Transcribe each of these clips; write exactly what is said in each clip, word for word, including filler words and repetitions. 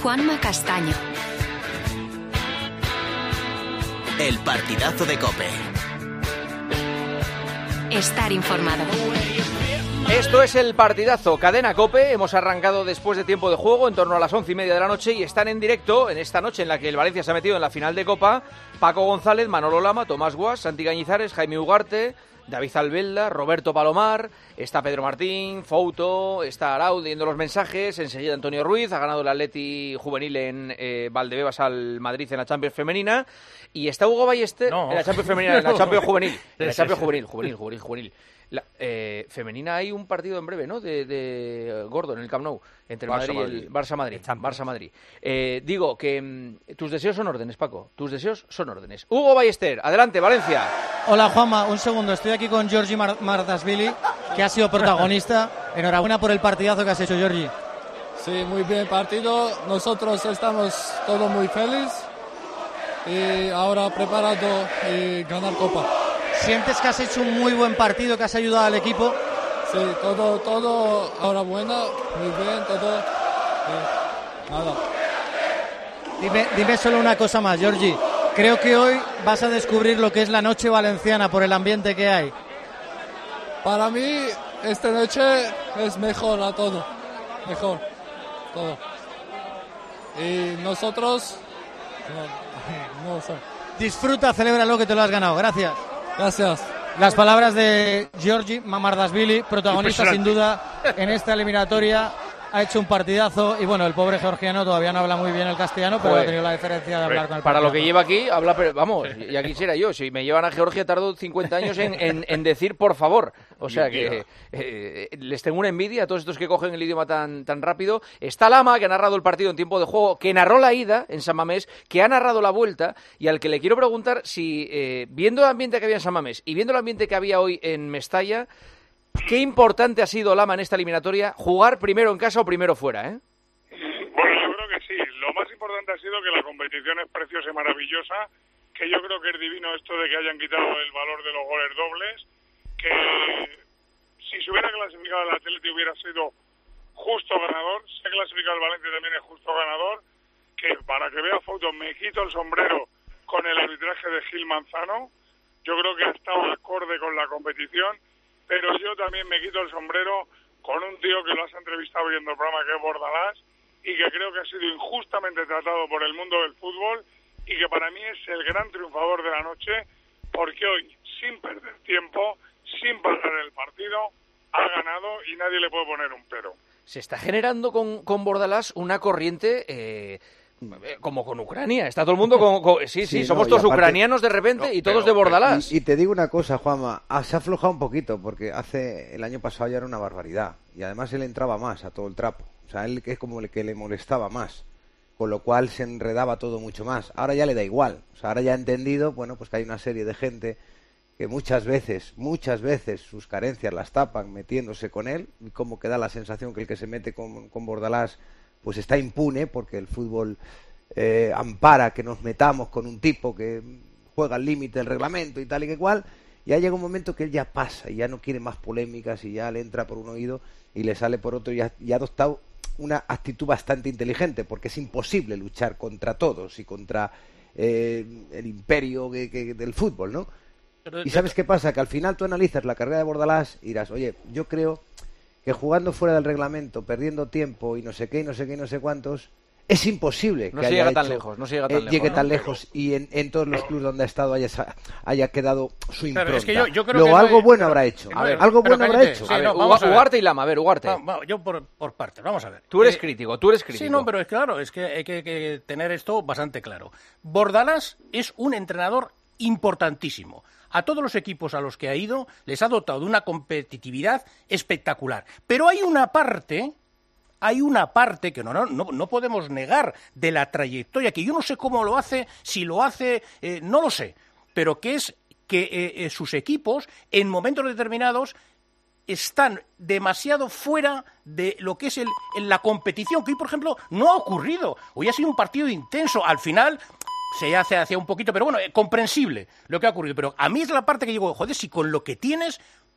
Juanma Castaño. El partidazo de COPE. Estar informado. Esto es el partidazo, Cadena COPE. Hemos arrancado después de tiempo de juego, en torno a las once y media de la noche, y están en directo en esta noche en la que el Valencia se ha metido en la final de Copa. Paco González, Manolo Lama, Tomás Guas, Santi Cañizares, Jaime Ugarte, David Albelda, Roberto Palomar, está Pedro Martín, Fouto, está Arau leyendo los mensajes, enseguida Antonio Ruiz, ha ganado el Atleti juvenil en eh, Valdebebas al Madrid en la Champions femenina, y está Hugo Ballester no. en la Champions femenina, en la Champions juvenil, en la Sí, Champions sí, juvenil, juvenil, juvenil, juvenil. La, eh, femenina hay un partido en breve, ¿no? De, de Gordo en el Camp Nou, entre el Madrid y el Barça-Madrid. Barça-Madrid. Eh, digo que mm, tus deseos son órdenes, Paco. Tus deseos son órdenes. Hugo Ballester, adelante, Valencia. Hola, Juanma. Un segundo. Estoy aquí con Giorgi Mar- Mardashvili, que ha sido protagonista. Enhorabuena por el partidazo que has hecho, Giorgi. Sí, muy bien partido. Nosotros estamos todos muy felices y ahora preparado y ganar Copa. ¿Sientes que has hecho un muy buen partido, que has ayudado al equipo? Sí, todo, todo ahora bueno, muy bien, todo. Sí, nada. Dime, dime solo una cosa más, Giorgi. Creo que hoy vas a descubrir lo que es la noche valenciana por el ambiente que hay. Para mí, esta noche es mejor a todo. Mejor, todo. Y nosotros, no, no sé. Disfruta, celébralo, que te lo has ganado. Gracias. Gracias. Las palabras de Giorgi Mardashvili, protagonista sin duda en esta eliminatoria. Ha hecho un partidazo y bueno, el pobre georgiano todavía no habla muy bien el castellano, pero Joder. ha tenido la diferencia de hablar con el Para partidazo. lo que lleva aquí, habla, pero vamos, ya quisiera yo. Si me llevan a Georgia, tardo cincuenta años en, en, en decir por favor. O sea que eh, les tengo una envidia a todos estos que cogen el idioma tan, tan rápido. Está Lama, que ha narrado el partido en tiempo de juego, que narró la ida en San Mamés, que ha narrado la vuelta, y al que le quiero preguntar si, eh, viendo el ambiente que había en San Mamés y viendo el ambiente que había hoy en Mestalla, qué importante ha sido, Lama, en esta eliminatoria, jugar primero en casa o primero fuera, ¿eh? Bueno, yo creo que sí. Lo más importante ha sido que la competición es preciosa y maravillosa, que yo creo que es divino esto de que hayan quitado el valor de los goles dobles, que si se hubiera clasificado el Atleti hubiera sido justo ganador, se ha clasificado el Valencia también es justo ganador, que para que vea fotos me quito el sombrero con el arbitraje de Gil Manzano, yo creo que ha estado acorde con la competición, pero yo también me quito el sombrero con un tío que lo has entrevistado viendo el programa, que es Bordalás, y que creo que ha sido injustamente tratado por el mundo del fútbol, y que para mí es el gran triunfador de la noche, porque hoy, sin perder tiempo, sin parar el partido, ha ganado y nadie le puede poner un pero. Se está generando con, con Bordalás una corriente... Eh... como con Ucrania, está todo el mundo con, con... sí, sí, sí, somos no, todos aparte, ucranianos de repente no, y todos pero, de Bordalás. Y, y te digo una cosa, Juanma, ah, se ha aflojado un poquito porque hace el año pasado ya era una barbaridad y además él entraba más a todo el trapo, o sea, él es como el que le molestaba más, con lo cual se enredaba todo mucho más. Ahora ya le da igual, o sea, ahora ya ha entendido, bueno, pues que hay una serie de gente que muchas veces, muchas veces sus carencias las tapan metiéndose con él, y como que da la sensación que el que se mete con, con Bordalás pues está impune porque el fútbol Eh, ampara que nos metamos con un tipo que juega al límite del reglamento y tal y que cual, y ya llega un momento que él ya pasa y ya no quiere más polémicas y ya le entra por un oído y le sale por otro, y ha, y ha adoptado una actitud bastante inteligente porque es imposible luchar contra todos y contra eh, el imperio que, que, del fútbol, ¿no? Pero, y ¿sabes qué pasa? Que al final tú analizas la carrera de Bordalás y dirás, oye, yo creo que jugando fuera del reglamento, perdiendo tiempo y no sé qué y no sé qué y no sé cuántos, es imposible no que se haya llega tan hecho, lejos, no se llega tan eh, lejos, llegue ¿no? tan lejos y en, en todos los clubes donde ha estado haya, haya quedado su impronta. Es que yo, yo creo Luego que algo no hay, bueno pero, habrá hecho. A ver, algo pero bueno cállate, habrá hecho. Sí, a ver, no, vamos a ver. Ugarte y Lama, a ver, Ugarte. Va, va, yo por, por partes, vamos a ver. Tú eres eh, crítico, tú eres crítico. Sí, no, pero es claro, es que hay que, que tener esto bastante claro. Bordalás es un entrenador importantísimo. A todos los equipos a los que ha ido les ha dotado de una competitividad espectacular. Pero hay una parte... Hay una parte que no, no, no, no podemos negar de la trayectoria, que yo no sé cómo lo hace, si lo hace, eh, no lo sé, pero que es que eh, eh, sus equipos en momentos determinados están demasiado fuera de lo que es el, en la competición, que hoy, por ejemplo, no ha ocurrido. Hoy ha sido un partido intenso, al final se hace hacia un poquito, pero bueno, eh, comprensible lo que ha ocurrido. Pero a mí es la parte que digo, joder, si con lo que tienes...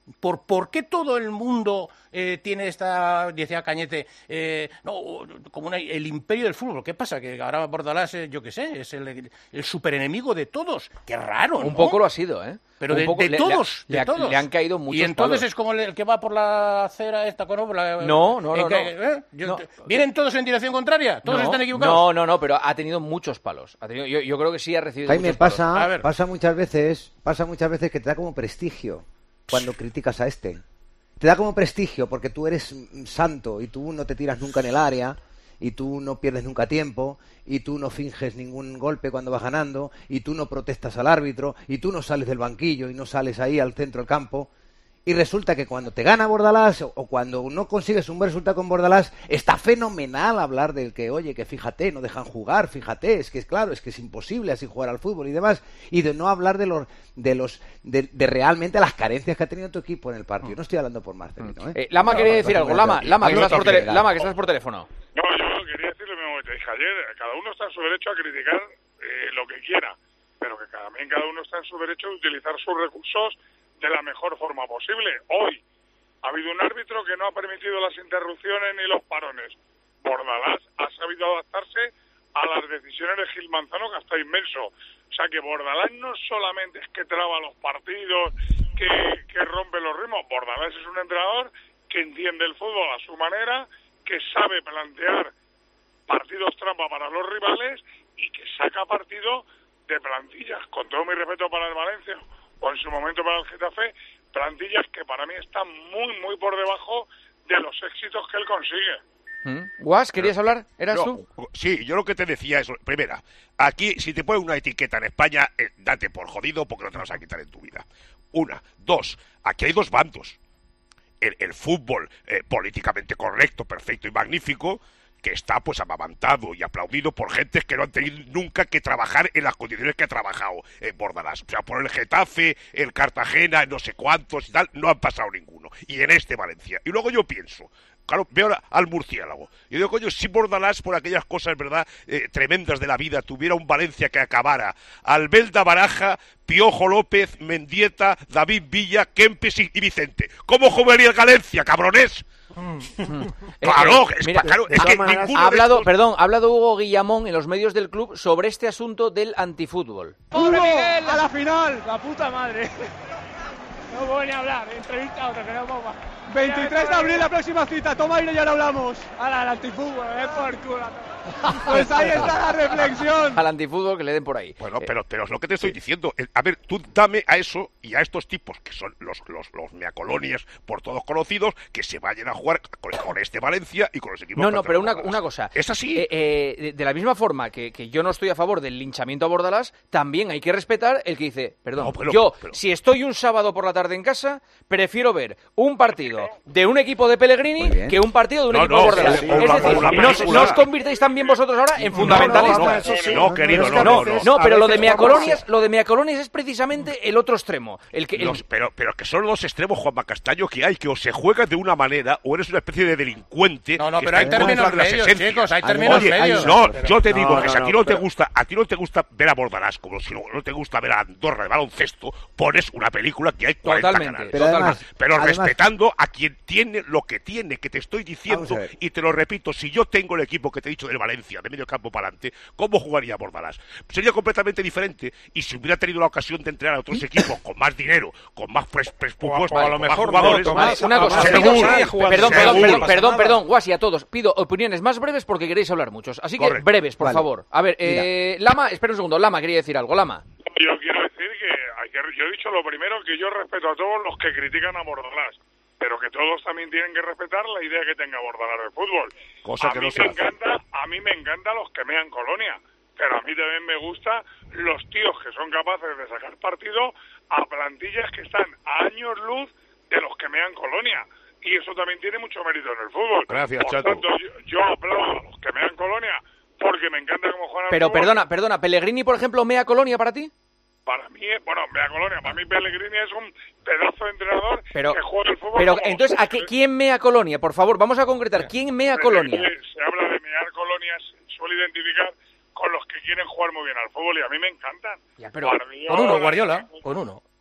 ¿Por, ¿Por qué todo el mundo eh, tiene esta, decía Cañete, eh, no, como una, el imperio del fútbol? ¿Qué pasa? Que ahora Bordalás, eh, yo qué sé, es el, el superenemigo de todos. Qué raro, ¿no? Un poco lo ha sido, ¿eh? Pero Un de, poco, de le, todos, le, de le, todos. Le han caído muchos Y entonces palos. es como el que va por la acera esta, ¿no? La, no, no, no. que, no. ¿eh? Yo, no. ¿Vienen todos en dirección contraria? ¿Todos no, están equivocados? No, no, no, pero ha tenido muchos palos. Ha tenido, yo, yo creo que sí ha recibido Jaime, muchos pasa, palos. A ver. pasa muchas veces, pasa muchas veces que te da como prestigio cuando criticas a este. Te da como prestigio porque tú eres santo y tú no te tiras nunca en el área y tú no pierdes nunca tiempo y tú no finges ningún golpe cuando vas ganando y tú no protestas al árbitro y tú no sales del banquillo y no sales ahí al centro del campo. Y resulta que cuando te gana Bordalás o, o cuando no consigues un buen resultado con Bordalás, está fenomenal hablar del que, oye, que fíjate, no dejan jugar, fíjate, es que es claro, es que es imposible así jugar al fútbol y demás, y de no hablar de los de los de, de realmente las carencias que ha tenido tu equipo en el partido. No estoy hablando por Marcelino, ¿eh? eh Lama no, quería no, decir no, algo. no, Lama, no, Lama, que no, estás no, por tele, no, Lama, que estás por teléfono. No, yo quería decir lo mismo que te dije ayer. Cada uno está en su derecho a criticar eh, lo que quiera, pero que también cada uno está en su derecho de utilizar sus recursos de la mejor forma posible. Hoy ha habido un árbitro que no ha permitido las interrupciones ni los parones. Bordalás ha sabido adaptarse a las decisiones de Gil Manzano, que está inmenso. O sea que Bordalás no solamente es que traba los partidos, que, que rompe los ritmos. Bordalás es un entrenador que entiende el fútbol a su manera, que sabe plantear partidos trampa para los rivales y que saca partido de plantillas, con todo mi respeto para el Valencia o en su momento para el Getafe, plantillas que para mí están muy, muy por debajo de los éxitos que él consigue. ¿Mm? Guas, ¿querías hablar? ¿Eras no, tú? Sí, yo lo que te decía es, primera, aquí si te ponen una etiqueta en España, eh, date por jodido porque no te la vas a quitar en tu vida. Una. Dos, aquí hay dos bandos. El, el fútbol eh, políticamente correcto, perfecto y magnífico, que está pues amamantado y aplaudido por gentes que no han tenido nunca que trabajar en las condiciones que ha trabajado en Bordalás. O sea, por el Getafe, el Cartagena, no sé cuántos y tal, no han pasado ninguno. Y en este Valencia. Y luego yo pienso, claro, veo al murciélago. Yo digo, coño, si Bordalás, por aquellas cosas, ¿verdad?, eh, tremendas de la vida, tuviera un Valencia que acabara Albelda Baraja, Piojo López, Mendieta, David Villa, Kempes y, y Vicente. ¿Cómo jugaría el Valencia, cabrones? Claro, es, Mira, claro, es que ninguno ha hablado, estos... perdón, ha hablado Hugo Guillamón en los medios del club sobre este asunto del antifútbol. ¡Pobre Miguel! ¡A la final! ¡La puta madre! No puedo ni hablar, entrevista a otro, que no puedo más. veintitrés de abril, la próxima cita, toma aire y ya lo hablamos. ¡Hala, el antifútbol, eh, por culo! Pues ahí está la reflexión. Al antifútbol que le den por ahí. Bueno, pero, pero es lo que te estoy diciendo. A ver, tú dame a eso y a estos tipos, que son los, los, los meacolonias por todos conocidos, que se vayan a jugar con, con este Valencia y con los equipos. No, no, pero una, una cosa. Es así. Eh, eh, de, de la misma forma que, que yo no estoy a favor del linchamiento a Bordalás, también hay que respetar el que dice, perdón, No, pero- yo, pero- si estoy un sábado por la tarde en casa, prefiero ver un partido de un equipo de Pellegrini Muy bien. que un partido de un No, equipo no, de Bordalás. sí, es o una- decir, o una no, os- película. no os convirtáis también vosotros ahora en No, fundamentalistas. no, no, eso sí. no, querido, Pero no, es que no, a no. No, a pero lo de veces Meacolonias, lo de Meacolonias es precisamente el otro extremo. El que, el- Los- pero, pero que son los extremos, Juanma Castaño, que hay, que o se juega de una manera o eres una especie de delincuente. No, no, que pero está hay en contra términos de las medios, esencias. chicos, hay Oye, términos Oye, medios. no, yo te No, digo no, que si a no, ti no te pero- gusta, a ti no te gusta ver a Bordalás, como si no, no te gusta ver a Andorra de baloncesto, pones una película que hay cuarenta Totalmente, canales. Pero totalmente. además- Pero además- respetando a quien tiene lo que tiene, que te estoy diciendo, Vamos a ver. y te lo repito, si yo tengo el equipo que te he dicho del Valencia, de medio campo para adelante, ¿cómo jugaría Bordalás? Sería completamente diferente, y si hubiera tenido la ocasión de entrenar a otros equipos con más dinero, con más pres- presupuesto, O a lo con más mejor jugadores, no, Vale, Tomás, una cosa, seguro, pido- seguro, perdón, perdón, seguro. perdón, No perdón, pasa perdón, Guasi, a todos, pido opiniones más breves porque queréis hablar muchos, así que Correcto. breves, por Vale. favor. A ver, eh, Lama, espera un segundo, Lama quería decir algo, Lama. Yo quiero decir que, hay que yo he dicho lo primero, que yo respeto a todos los que critican a Bordalás, pero que todos también tienen que respetar la idea que tenga Bordalás del fútbol. Cosa a que mí no se me hace. encanta, a mí me encantan los que mean Colonia, pero a mí también me gusta los tíos que son capaces de sacar partido a plantillas que están a años luz de los que mean Colonia. Y eso también tiene mucho mérito en el fútbol. Gracias, Por Chato. tanto, yo, yo aplaudo a los que mean Colonia porque me encanta cómo juegan al Pero fútbol. perdona, perdona, ¿Pellegrini, por ejemplo, mea Colonia para ti? Para mí, es- bueno, mea Colonia, para mí Pellegrini es un pedazo de entrenador Pero, que juega el fútbol. pero como entonces, ¿a qué, ¿quién mea Colonia? Por favor, vamos a concretar. ¿Quién mea Colonia? Se, se habla de mear colonias, suele identificar con los que quieren jugar muy bien al fútbol y a mí me encantan. Ya, pero Guardiola, Con uno, Guardiola, con uno.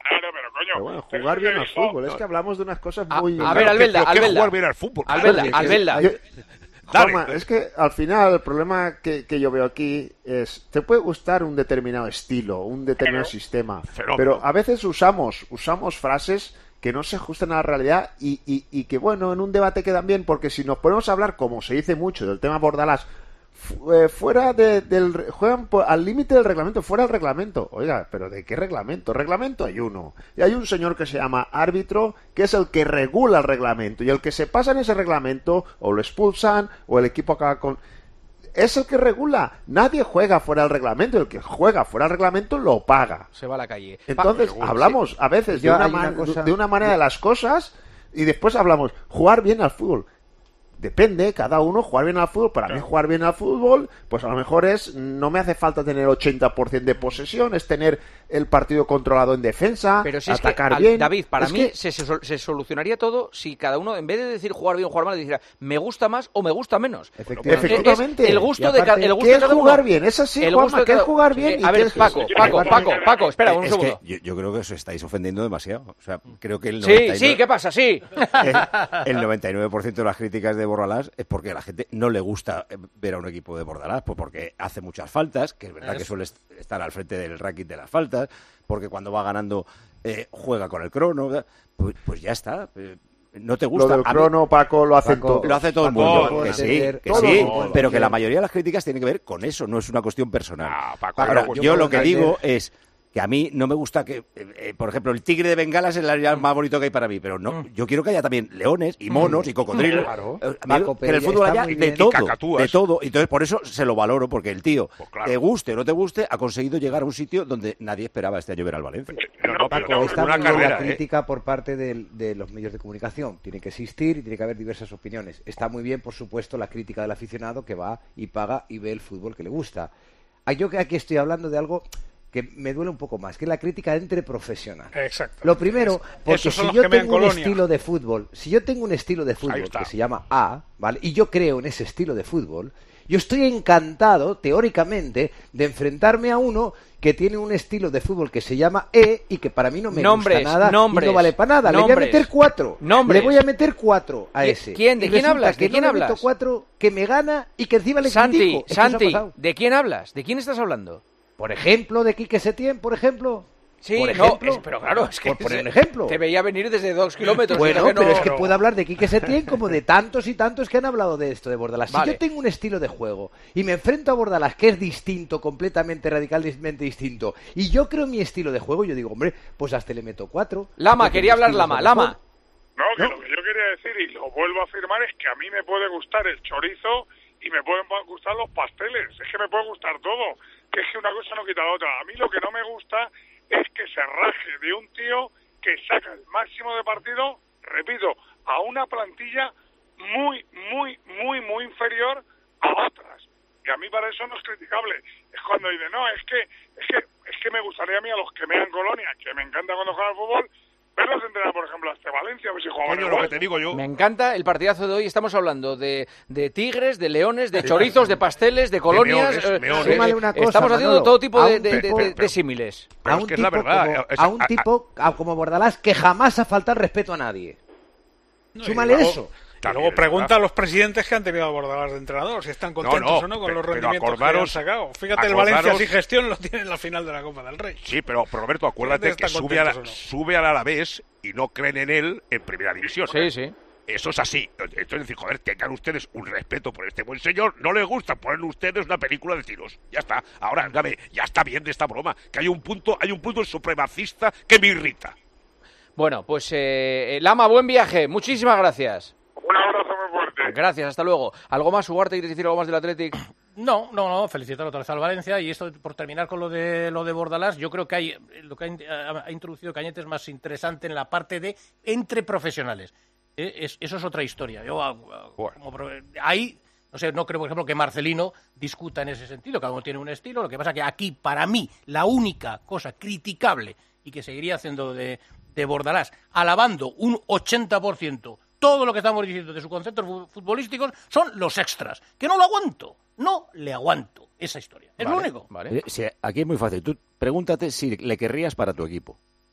Claro, pero coño. Pero bueno, jugar bien al fútbol. Es que hablamos de unas cosas A, muy... a ver, Albelda, Albelda. Jugar bien al fútbol. Albelda, Oye, Albelda. yo- Juanma, es que al final el problema que, que yo veo aquí es, te puede gustar un determinado estilo, un determinado Pero- sistema, Fenómeno. pero a veces usamos, usamos frases que no se ajustan a la realidad y, y, y que bueno, en un debate quedan bien, porque si nos ponemos a hablar, como se dice mucho, del tema Bordalás, fu- eh, fuera de- del juegan por- al límite del reglamento, fuera del reglamento. Oiga, pero ¿de qué reglamento? Reglamento hay uno. Y hay un señor que se llama árbitro, que es el que regula el reglamento. Y el que se pasa en ese reglamento, o lo expulsan, o el equipo acaba con... Es el que regula. Nadie juega fuera del reglamento. El que juega fuera del reglamento lo paga. Se va a la calle. Entonces, Pa- hablamos a veces de Yo una, hay una man- cosa- de una manera de las cosas y después hablamos jugar bien al fútbol. Depende, cada uno jugar bien al fútbol. Para mí jugar bien al fútbol, pues a lo mejor es, no me hace falta tener ochenta por ciento de posesión, es tener el partido controlado en defensa, Pero si es atacar que, al- bien. David, para Es mí que- se, se, se solucionaría todo si cada uno, en vez de decir jugar bien o jugar mal, dijera me gusta más o me gusta menos. Efectivamente. Efectivamente. Es el gusto Y de, ca- aparte, el gusto ¿qué de es cada uno. jugar bien? Es así, El Juanma, gusto de ¿qué es cada- jugar bien? Eh, y a qué ver, es- Paco, Paco, Paco, Paco, espera un es segundo. que yo, yo creo que os estáis ofendiendo demasiado. O sea, creo que el Sí, noventa y nueve sí, ¿qué pasa? Sí. el, el noventa y nueve por ciento de las críticas de Bordalás es porque a la gente no le gusta eh, ver a un equipo de Bordalás, pues porque hace muchas faltas, que es verdad que suele est- estar al frente del ranking de las faltas, porque cuando va ganando eh, juega con el crono, pues, pues ya está. eh, No te Lo gusta. del A mí- crono, Paco, lo hacen Paco, todos. lo hace todo el Paco, mundo, puedo que sí, entender, que todo sí, el mundo. pero que la mayoría de las críticas tienen que ver con eso, no es una cuestión personal. Ah, Paco, Ahora, pero yo puedo lo que entender- digo es que a mí no me gusta que, eh, eh, por ejemplo, el tigre de Bengalas es el animal más bonito que hay para mí, pero no, yo quiero que haya también leones y monos y cocodrilos. Claro. Eh, a mí Paco, que en el pero fútbol está haya muy de bien. todo, Y cacatúas. de todo. Y entonces por eso se lo valoro, porque el tío, Pues claro. te guste o no te guste, ha conseguido llegar a un sitio donde nadie esperaba este año ver al Valencia. No, no, pero Paco, está una muy bien carrera, la ¿eh? crítica por parte del- de los medios de comunicación. Tiene que existir y tiene que haber diversas opiniones. Está muy bien, por supuesto, la crítica del aficionado que va y paga y ve el fútbol que le gusta. Ah, Yo que aquí estoy hablando de algo que me duele un poco más, que es la crítica entre profesionales. Exacto. Lo primero, porque Esos son si los yo que mean tengo un Colonia. estilo de fútbol, si yo tengo un estilo de fútbol está. que se llama A, ¿vale? Y yo creo en ese estilo de fútbol, yo estoy encantado, teóricamente, de enfrentarme a uno que tiene un estilo de fútbol que se llama E y que para mí no me Nombres, gusta nada nombres, y no vale para nada. Le voy a nombres, meter cuatro. nombres. Le voy a meter cuatro a ¿Qui- ese. quién? ¿De Y quién resulta hablas? que ¿De quién no le meto hablas? cuatro, que me gana y que encima le Santi, critico. Es que eso ha Santi, pasado. ¿de quién hablas? ¿De quién estás hablando? Por ejemplo, de Quique Setién, por ejemplo. Sí, por no, ejemplo, es- pero claro, es que por poner se- un ejemplo. te veía venir desde dos kilómetros. Bueno, o sea que pero no- es que puedo hablar de Quique Setién como de tantos y tantos que han hablado de esto, de Bordalás. Vale. Si yo tengo un estilo de juego y me enfrento a Bordalás que es distinto, completamente, radicalmente distinto, y yo creo mi estilo de juego, yo digo, hombre, pues hasta le meto cuatro. Lama, Porque quería mi hablar estilo Lama, es Lama. mejor. No, que No. lo que yo quería decir, y lo vuelvo a afirmar, es que a mí me puede gustar el chorizo y me pueden gustar los pasteles. Es que me puede gustar todo. Que es que una cosa no quita la otra. A mí lo que no me gusta es que se raje de un tío que saca el máximo de partido, repito, a una plantilla muy, muy, muy, muy inferior a otras. Y a mí para eso no es criticable. Es cuando dice, no, es que, es que, es que me gustaría a mí a los que me dan Colonia, que me encanta cuando juegan al fútbol, verlos entrenar, por ejemplo, hasta Valencia, a ver si juegan Coño, lo igual. que te digo yo. Me encanta el partidazo de hoy. Estamos hablando de, de tigres, de leones, de chorizos, de pasteles, de colonias. meones, eh, meones. eh, Súmale una cosa, Estamos haciendo Manolo, todo tipo a de, un de- de- tipo- de- de símiles. Pero a es un que es la tipo, verdad, como, es- a un a- a- tipo a- como Bordalás que jamás ha faltado el respeto a nadie. Súmale luego- eso. Y También luego es pregunta verdad. a los presidentes que han tenido a Bordalás de entrenador, si están contentos no, o no con pe- los pero rendimientos que acordaros- han sacado. Fíjate, el acordaros- Valencia sin gestión lo tiene en la final de la Copa del Rey. Sí, pero, pero Roberto, acuérdate ¿Están que sube, a la, contentos o no? sube al Alavés y no creen en él en primera división. Sí, sí. Eso es así. Entonces, decir, joder, tengan ustedes un respeto por este buen señor. No les gusta poner ustedes una película de tiros. Ya está. Ahora, dame, ya está bien de esta broma. Que hay un punto, hay un punto supremacista que me irrita. Bueno, pues eh, eh, Lama, buen viaje. Muchísimas gracias. Un abrazo muy fuerte. Gracias, hasta luego. ¿Algo más, Ugarte? ¿Quieres decir algo más del Athletic? No, no, no, felicitar otra vez al Valencia y esto por terminar con lo de lo de Bordalás, yo creo que hay lo que ha, in- ha- ha introducido Cañete es más interesante en la parte de entre profesionales. Eh, es- eso es otra historia. Yo ah, ah, como pro- ahí no sé, no creo por ejemplo que Marcelino discuta en ese sentido, cada uno tiene un estilo, lo que pasa que aquí para mí la única cosa criticable y que seguiría haciendo de, de Bordalás, alabando un ochenta por ciento todo lo que estamos diciendo de sus conceptos fu- futbolísticos son los extras, que no lo aguanto, no le aguanto esa historia. Es lo único. Vale. Eh, sí, aquí es muy fácil. Tú pregúntate si le querrías para tu equipo.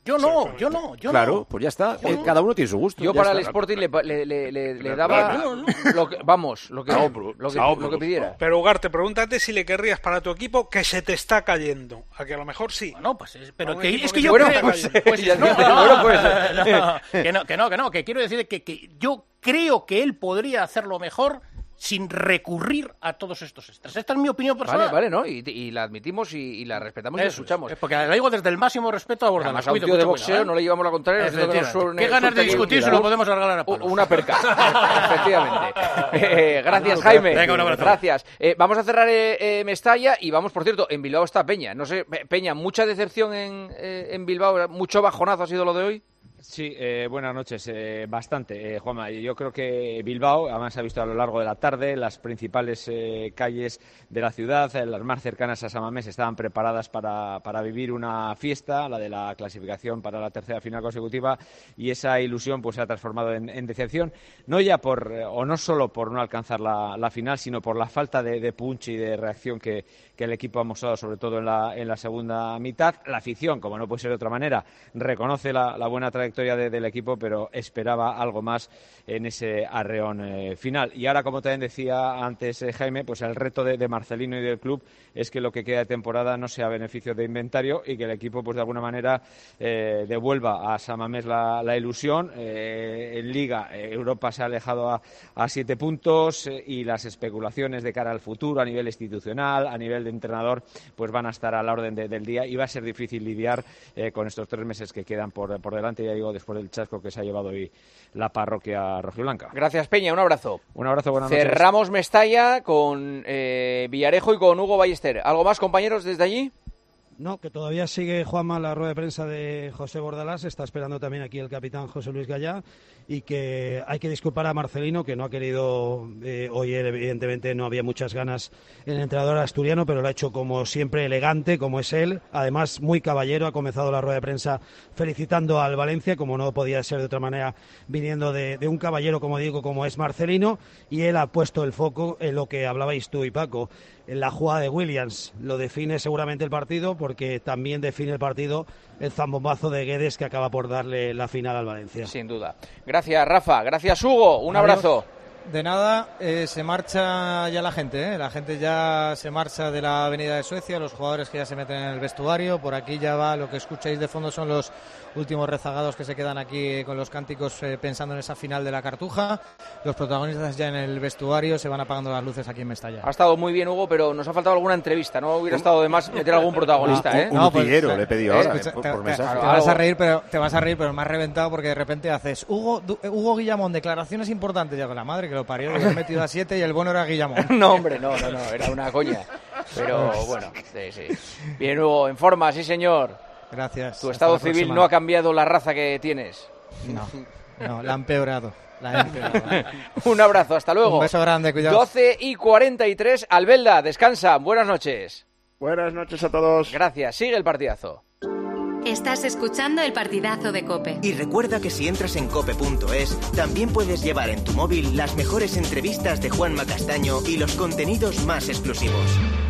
Yo no, yo no, yo claro, no. pues ya está. Yo Eh, no. Cada uno tiene su gusto. Yo ya para está. el Sporting le, le, le, le, le Claro, daba claro. lo que, vamos, lo que, No, lo que, no, lo que pidiera. Pero Ugarte, pregúntate si le querrías para tu equipo que se te está cayendo. A que a lo mejor sí. No, pues es, pero Un que, equipo es que que se yo te creo, está pues, cayendo. pues, Ya no, está, no, bueno, pues. no, que no, que no, que no, que quiero decir que, que yo creo que él podría hacerlo mejor sin recurrir a todos estos extras. Esta es mi opinión personal. Vale, vale, ¿no? Y, y la admitimos y, y la respetamos y la Eso escuchamos. es, porque la digo desde el máximo respeto a Bordalas. Además, a un Cuida, tío de mucho boxeo cuidado, ¿eh? no le llevamos la contraria. nosotros que nos suene- Qué ganas de suene discutir si cuidado. lo podemos regalar a palos. Una perca, efectivamente. Eh, gracias, Jaime. Venga, un abrazo. Gracias. Eh, vamos a cerrar eh, eh, Mestalla y vamos, por cierto, en Bilbao está Peña. No sé, Pe- Peña, mucha decepción en, eh, en Bilbao, mucho bajonazo ha sido lo de hoy. Sí, eh, buenas noches. Eh, bastante, eh, Juanma. Yo creo que Bilbao, además se ha visto a lo largo de la tarde, las principales eh, calles de la ciudad, eh, las más cercanas a San Mamés, estaban preparadas para, para vivir una fiesta, la de la clasificación para la tercera final consecutiva, y esa ilusión pues se ha transformado en, en decepción, no ya por, eh, o no solo por no alcanzar la, la final, sino por la falta de, de punch y de reacción que, que el equipo ha mostrado, sobre todo en la, en la segunda mitad. La afición, como no puede ser de otra manera, reconoce la, la buena trayectoria de, del equipo, pero esperaba algo más en ese arreón eh, final. Y ahora, como también decía antes eh, Jaime, pues el reto de, de Marcelino y del club es que lo que queda de temporada no sea beneficio de inventario y que el equipo, pues de alguna manera, eh, devuelva a San Mamés la, la ilusión. Eh, en Liga, eh, Europa se ha alejado a, a siete puntos eh, y las especulaciones de cara al futuro a nivel institucional, a nivel de entrenador, pues van a estar a la orden de, del día y va a ser difícil lidiar eh, con estos tres meses que quedan por, por delante, ya digo, después del chasco que se ha llevado hoy la parroquia rojiblanca. Gracias, Peña, un abrazo. Un abrazo, buenas noches. Cerramos Mestalla con eh, Villarejo y con Hugo Ballester. ¿Algo más, compañeros, desde allí? No, que todavía sigue Juanma la rueda de prensa de José Bordalás, está esperando también aquí el capitán José Luis Gallá, y que hay que disculpar a Marcelino, que no ha querido, eh, hoy evidentemente no había muchas ganas el entrenador asturiano, pero lo ha hecho como siempre elegante, como es él, además muy caballero, ha comenzado la rueda de prensa felicitando al Valencia, como no podía ser de otra manera, viniendo de, de un caballero, como digo, como es Marcelino, y él ha puesto el foco en lo que hablabais tú y Paco, en la jugada de Williams. Lo define seguramente el partido, porque también define el partido el zambombazo de Guedes, que acaba por darle la final al Valencia. Sin duda. Gracias, Rafa. Gracias, Hugo. Un Adiós. abrazo. De nada, eh, se marcha ya la gente, ¿eh? La gente ya se marcha de la Avenida de Suecia, los jugadores que ya se meten en el vestuario, por aquí ya va, lo que escucháis de fondo son los últimos rezagados que se quedan aquí con los cánticos eh, pensando en esa final de la Cartuja, los protagonistas ya en el vestuario, se van apagando las luces aquí en Mestalla. Ha estado muy bien, Hugo, pero nos ha faltado alguna entrevista, no hubiera estado de más meter algún protagonista, Un- ¿eh? un utillero le he pedido eh, ahora, escucha, eh, por- te, por te- mensaje. te vas a reír, pero te vas a reír, pero me has reventado porque de repente haces Hugo, Du- Hugo Guillamón, declaraciones importantes, ya con la madre que lo parió, y has metido a siete y el bueno era Guillamón. No, hombre, no, no, no, era una coña. Pero bueno, sí, sí. Bien, Hugo, en forma, sí, señor. Gracias. Tu Hasta estado la civil próxima. no ha cambiado la raza que tienes. No, no, la ha empeorado. La ha empeorado. Un abrazo, hasta luego. Un beso grande, cuidado. doce y cuarenta y tres, Albelda, descansa. Buenas noches. Buenas noches a todos. Gracias, sigue el partidazo. Estás escuchando el partidazo de COPE. Y recuerda que si entras en cope punto es, también puedes llevar en tu móvil las mejores entrevistas de Juanma Castaño y los contenidos más exclusivos.